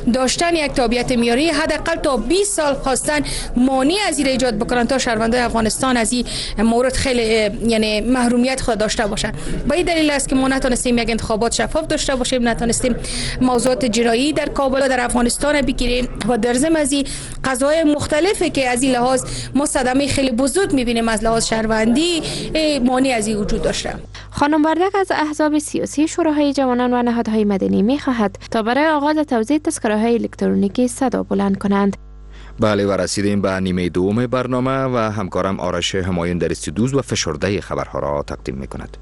داشتن یک تابعیت معیاری حداقل تا 20 سال خواستن مانع از این ایجاد بکنن تا شهروندان افغانستان از این مورد خیلی یعنی محرومیت خود داشته باشن. با این دلیل است که ما نتونستیم یک انتخابات شفاف داشته باشیم، نتونستیم موضوعات جنایی در کابل و در افغانستان بگیریم و در ضمن از این قضايا مختلفی که از این لحاظ ما صدمه خیلی بزرگ می‌بینیم از لحاظ شهروندی مانع از این وجود داشته. خانم وردک از احزاب سیاسی شوراهای جوانان و نهادهای مدنی می‌خواهد تا برای آغاز توزیع تذکره‌های الکترونیکی صدا بلند کنند. بله و رسیدیم به نیمه دوم برنامه و همکارم آرش همایون در استودیو و فشرده خبرها را تقدیم می‌کند.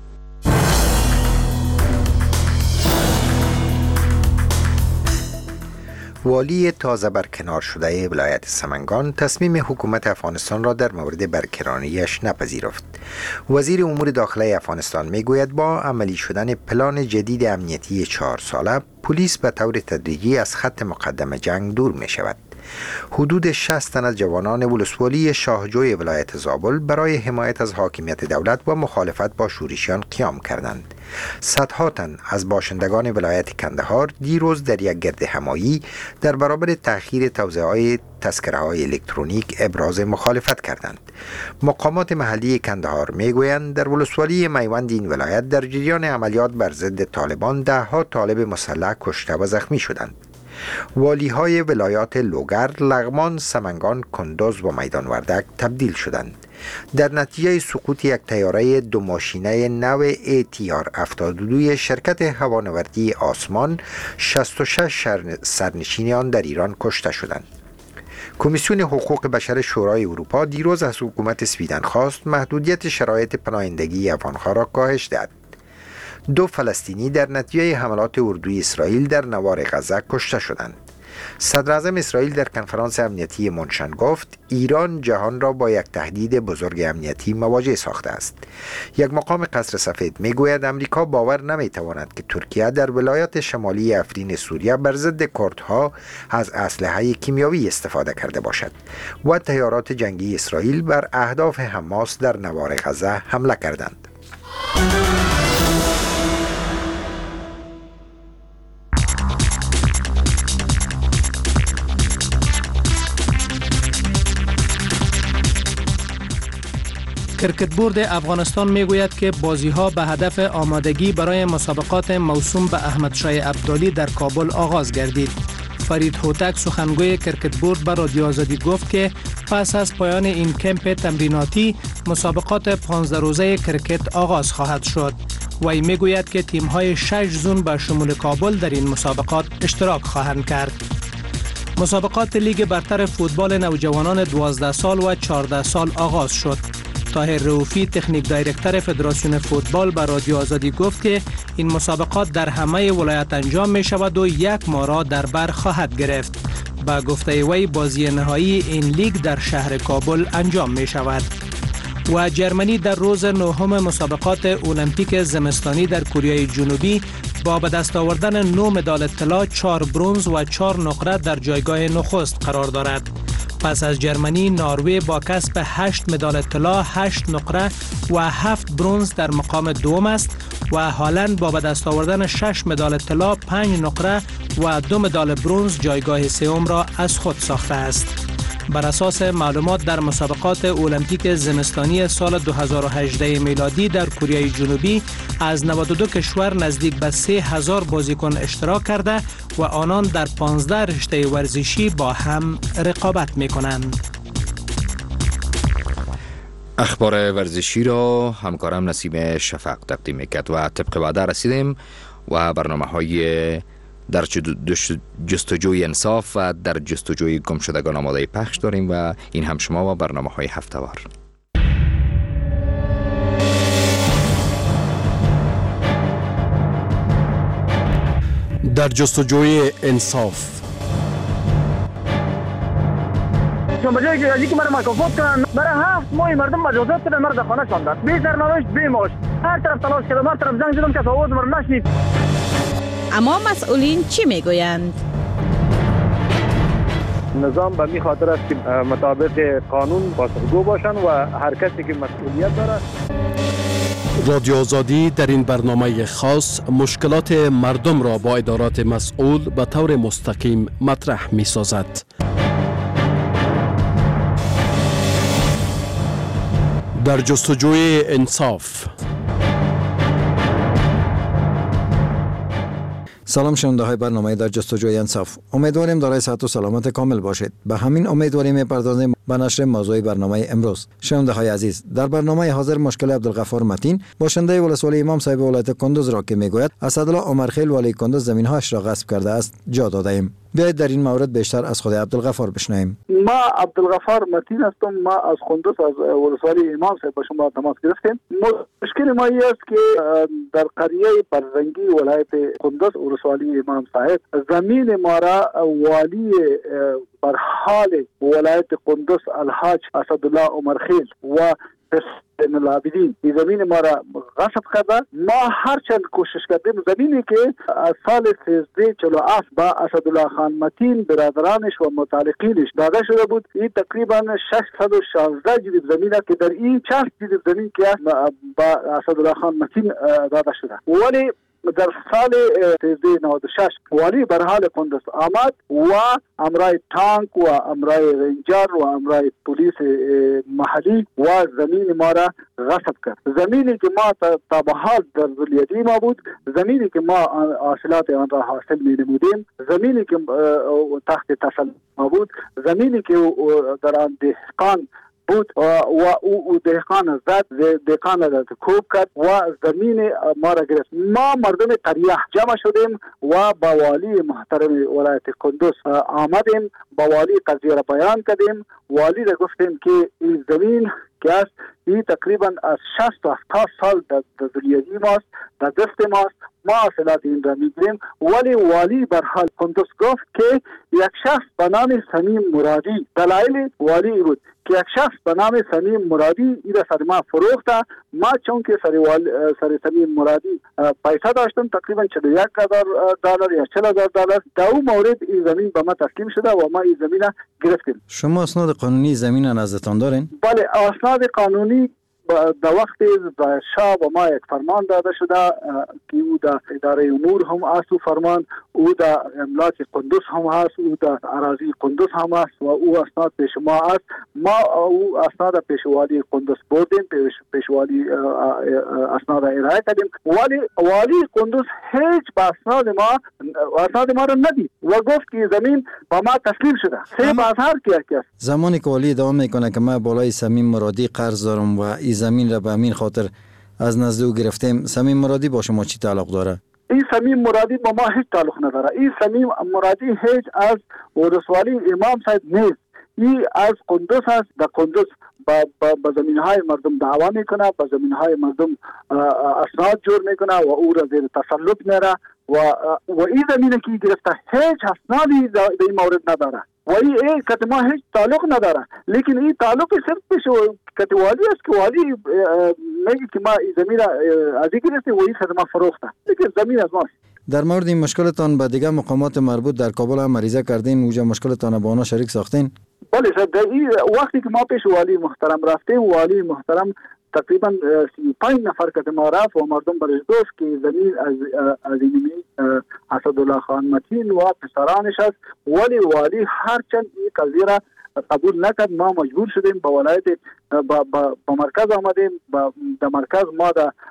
والی تازه برکنار شده ولایت سمنگان تصمیم حکومت افغانستان را در مورد برکناریش نپذیرفت. وزیر امور داخلی افغانستان میگوید با عملی شدن پلان جدید امنیتی 4 ساله پلیس به طور تدریجی از خط مقدم جنگ دور می شود. حدود 60 تن از جوانان ولسوالی شاهجوی ولایت زابل برای حمایت از حاکمیت دولت و مخالفت با شورشیان قیام کردند. صدها تن از باشندگان ولایت کندهار دیروز در یک گرد همایی در برابر تأخیر توزیع تذکره‌های الکترونیک ابراز مخالفت کردند. مقامات محلی کندهار میگویند در ولسوالی میوند این ولایت در جریان عملیات بر ضد طالبان ده‌ها طالب مسلح کشته و زخمی شدند. والی‌های ولایات لوگر، لغمان، سمنگان، کندوز و میدان وردک تبدیل شدند. در نتیجه سقوط یک طیاره 2 ماشینه نو ATR 72 شرکت هوانوردی آسمان 66 سرنشین آن در ایران کشته شدند. کمیسیون حقوق بشر شورای اروپا دیروز از حکومت سویدن خواست محدودیت شرایط پناهندگی افغان‌ها را کاهش دهد. 2 فلسطینی در نتیجه حملات اردوی اسرائیل در نوار غزه کشته شدند. صدر اعظم اسرائیل در کنفرانس امنیتی مونشن گفت ایران جهان را با یک تهدید بزرگ امنیتی مواجه ساخته است. یک مقام قصر سفید میگوید امریکا باور نمیتواند که ترکیه در ولایات شمالی افرین سوریه بر ضد کردها از اسلحه کیمیاوی استفاده کرده باشد و طیارات جنگی اسرائیل بر اهداف حماس در نوار غزه حمله کردند. کرکت بورد افغانستان میگوید که بازی‌ها به هدف آمادگی برای مسابقات موسوم به احمدشاه ابدالی در کابل آغاز گردید. فرید هوتک سخنگوی کرکت بورد به رادیو آزادی گفت که پس از پایان این کمپ تمریناتی مسابقات 15 روزه کرکت آغاز خواهد شد. وی میگوید که تیم‌های 6 زون به شمول کابل در این مسابقات اشتراک خواهند کرد. مسابقات لیگ برتر فوتبال نوجوانان 12 سال و 14 سال آغاز شد. طاهر رؤوفی تکنیک دایرکتور فدراسیون فوتبال به رادیو آزادی گفت که این مسابقات در همه ولایت انجام می شود و 1 ماه را در بر خواهد گرفت. با گفته وی بازی نهایی این لیگ در شهر کابل انجام می شود. و جرمنی در روز 9 مسابقات المپیک زمستانی در کره جنوبی با به دست آوردن 9 مدال طلا، 4 برنز و 4 نقره در جایگاه نخست قرار دارد. پس از جرمنی، نروژ با کسب 8 مدال طلا، 8 نقره و 7 برنز در مقام دوم است و هلند با به دست آوردن 6 مدال طلا، 5 نقره و 2 مدال برنز جایگاه سوم را از خود ساخته است. بر اساس معلومات در مسابقات المپیک زمستانی سال 2018 میلادی در کره جنوبی از 92 کشور نزدیک به 3000 بازیکن اشتراک کرده و آنان در 15 رشته ورزشی با هم رقابت می کنند. اخبار ورزشی را همکارم نسیم شفق تقدیم میکرد و طبق وعده رسیدیم و برنامه های در جستجوی انصاف و در جستجوی گمشدگان آماده پخش داریم و این هم شما و برنامه های هفته‌وار. در جستجوی انصاف. به جایی که ازی که مرا مکافات کنن برای 7 ماه مردم مجازات کردن، مرا در خانه شاندن، بی سرنوشت بی معاش، هر طرف تلاش کردم، هر طرف زنگ زدم که آواز مرا نشنید. اما مسئولین چی میگویند؟ نظام به می خاطر است که مطابق قانون پاسخگو باشند و هر کسی که مسئولیت داره. رادیو آزادی در این برنامه خاص مشکلات مردم را با ادارات مسئول به طور مستقیم مطرح می سازد. در جستجوی انصاف. سلام شنونده های برنامه در جستجوی انصاف. امیدواریم دارای صحت و سلامت کامل باشید. به همین امیدواری می‌پردازیم به نشر موضوع برنامه امروز. شنونده های عزیز، در برنامه حاضر مشکل عبدالغفار متین، باشنده ولسوالی امام صاحب ولایت کندوز را که میگوید اسدالله عمرخیل والی کندوز زمین‌هاش را غصب کرده است جا داده ایم. بیایید در این مورد بیشتر از خود عبدالغفار بشنویم. ما عبدالغفار متین هستم. ما از کندوز از ولسوالی امام صاحب با شما تماس گرفتیم. مشکل ما این است که در قریه برزنگی ولایت کندوز ولسوالی امام صاحب زمین ما را والی برحال ولایت کندوز الحاج اسدالله عمرخیل و حسین العابدین این زمین ما را غصب کرده. ما هرچند کوشش کردیم زمینی که از سال 1347 با اسدالله خان متین برادرانش و متعلقینش داده شده بود، این تقریبا 616 جریب زمین است که در این 60 جریب زمین که با اسدالله خان متین داده شده. ولی در سال 1396 والی برحال کندوز آمد و امرای تانک و امرای رنجر و امرای پلیس محلی و زمین ما را غصب کرد. زمینی که ما تا به حال در ذلیتی ما بود، زمینی که ما حاصلات آن را حاصل می نمودیم، زمینی که تحت تسلط ما بود، زمینی که در آن دهقان بود و او دهقان زد، دهقان را کوب کرد و زمین ما را گرفت. ما مردم قریه جمع شدیم و با والی محترم ولایت کندوز آمدیم، با والی قضیه را بیان کردیم. والی را گفتیم که این زمین که است این تقریبا از 60 تا 70 سال در ذلیتی ماست، در دست ماست، ما حاصلات این را میگیریم. ولی والی برحال کندوز گفت که یک شخص به نام سمیم مرادی، دلایل والی بود که یک شخص به نام سمیم مرادی این را سر ما فروخته. ما چون که سر سمیم مرادی پیسه داشتم تقریبا $41,000 یا $40,000، در اون مورد این زمین به ما تسلیم شده و ما این زمین را گرفتیم. شما اسناد قانونی زمین نزدتان دارین؟ بله، اسناد قانونی در وقت شاه با ما یک فرمان داده شده که او در اداره امور هم هست، و فرمان او در املاک کندوز هم هست، او در اراضی کندوز هم هست و او اسناد پیش ما هست. ما او اسناد پیش والی کندوز بردیم، پیش والی اسناد ارائه کردیم. ولی والی کندوز هیچ با اسناد ما را ندید و گفت که زمین با ما تسلیم شده. سه بازار کیا زمانی که والی ادعا میکنه که ما بالای سمیم مرادی قرض دارم و زمین را به همین خاطر از نزد او گرفتیم، سمیم مرادی با شما چی تعلق داره؟ این سمیم مرادی با ما هیچ تعلق نداره. این سمیم مرادی هیچ از ولسوالی امام صاحب نیست. این از کندوز است. در کندوز با زمین‌های مردم دعوا میکنه، با زمین‌های مردم اسناد جور میکنه و او را زیر تسلط میره و این زمینی که گرفته هیچ اسنادی در این مورد نداره و این که ما هیچ تعلق نداره. لیکن این تعلق صرف پیش که والی است که والی میگه که ما این زمین از این گرفتیم و این خدمات فروخته، لیکن زمین از ماست. در مورد این مشکلتان به دیگر مقامات مربوط در کابل هم مریضه کردین، اوجا مشکلتان با آنها شریک ساختین؟ بله صاحب، در این وقتی که ما پیش والی محترم رفتیم، والی محترم تقریبا 35 نفر که ما رفت و مردم برش گفت که زمین از اینمی اسدالله خان متین و پسرانش است. ولی والی هرچند این قضیه را قبول نکرد، ما مجبور شدیم با ولایت با مرکز آمدیم. در مرکز ما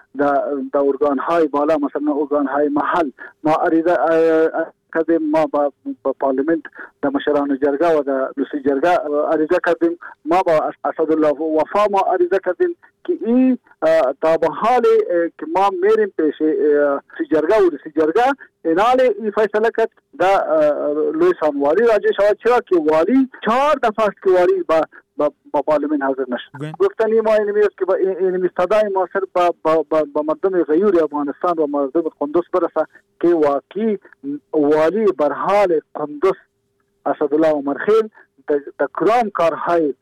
در ارگان‌های بالا، مثلا ارگان‌های محل ما عریضه کردیم، ما با پارلمنت در مشران جرگه و در رئیس جرگه عریضه کردیم، ما با اسدالله وفا ما عریضه کردیم که این تا به حال که ما میریم پیش جرگه و رئیس جرگه اینال این فیصله کرد در لویسان والی راجع شود، چرا که والی 4 دفعه است که والی با پارلمان حاضر نشد. گفتنی ما اینمی است که اینمی صدای ما صرف با مردم غیور افغانستان و مردم کندوز برسه که واقعی والی برحال کندوز اسدالله عمرخیل در کدام کارهای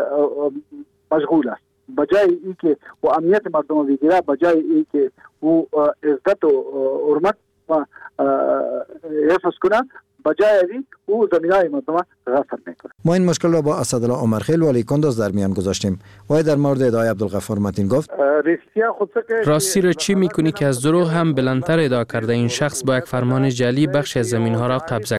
مشغول است، بجای ای که و امنیت مردم بگیره، بجای ای که او عزت و حرمت حفظ کنه، بجای ای او زمینهای مردم غصب میکنه. ما این مشکل را با اسدالله عمرخیل ولی کندز در میان گذاشتیم. و در مورد ادعای عبدالغفار متین گفت راستی را چی میکنی که از دروغ هم بلندتر ادعا کرده این شخص با یک فرمان جعلی بخش از زمین ها را قبضه